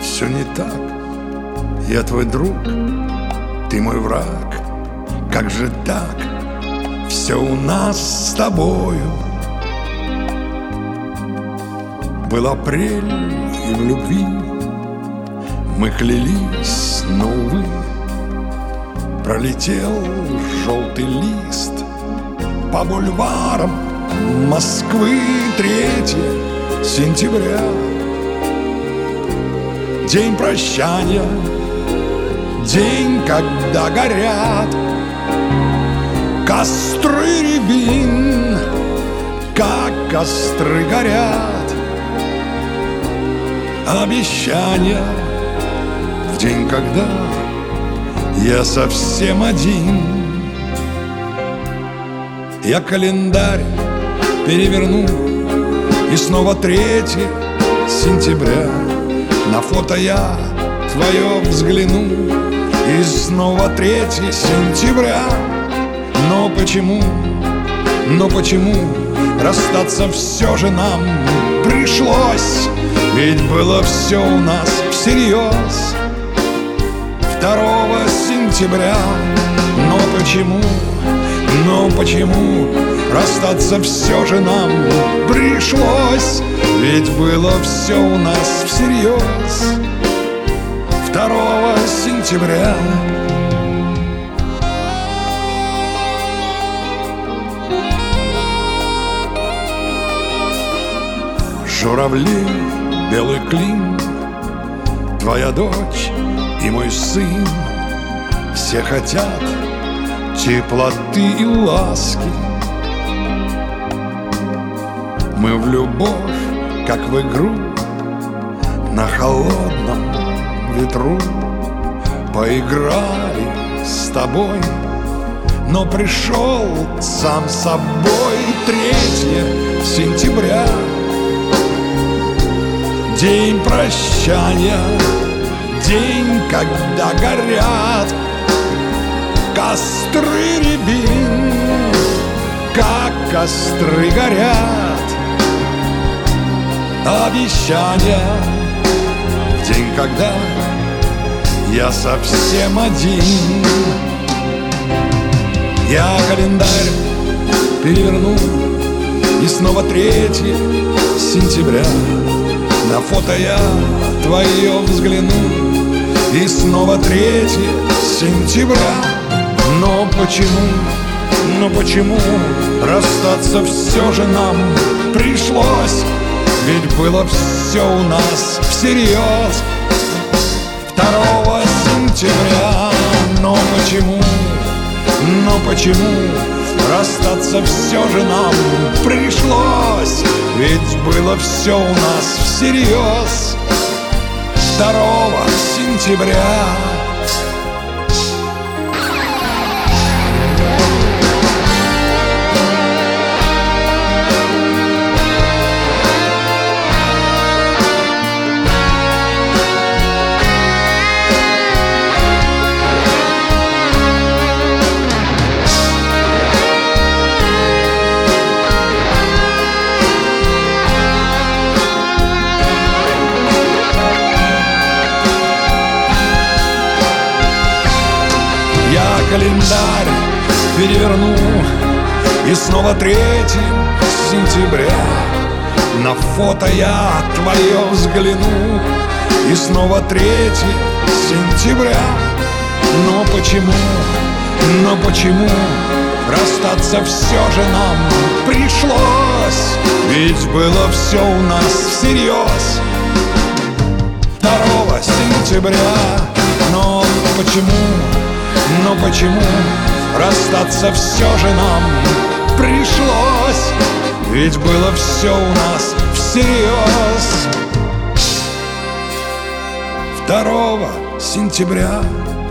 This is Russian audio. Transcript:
все не так. Я твой друг, ты мой враг. Как же так? Все у нас с тобою. Был апрель, и в любви мы клялись, но, увы, пролетел желтый лист по бульварам Москвы. 3 сентября, день прощания, день, когда горят костры рябин, как костры горят. Обещания в день, когда я совсем один. Я календарь переверну, и снова 3 сентября. На фото я твое взгляну, и снова 3 сентября. Но почему расстаться все же нам пришлось? Ведь было все у нас всерьез 2 сентября. Но почему расстаться все же нам пришлось? Ведь было все у нас всерьез 2 сентября. Журавли, белый клин, твоя дочь и мой сын, все хотят теплоты и ласки. Мы в любовь, как в игру, на холодном ветру поиграли с тобой, но пришел сам собой 3 сентября. День прощания, день, когда горят костры рябин, как костры горят. Обещания в день, когда я совсем один. Я календарь переверну, и снова 3 сентября. На фото я твое взгляну, и снова 3 сентября. Но почему расстаться все же нам пришлось? Ведь было все у нас всерьез 2 сентября. Но почему расстаться все же нам пришлось? Ведь было все у нас всерьез 2 сентября. Календарь переверну, и снова 3 сентября. На фото я твое взгляну, и снова 3 сентября. Но почему расстаться все же нам пришлось? Ведь было все у нас всерьез 2 сентября. Но почему расстаться все же нам пришлось? Ведь было все у нас всерьез 2 сентября.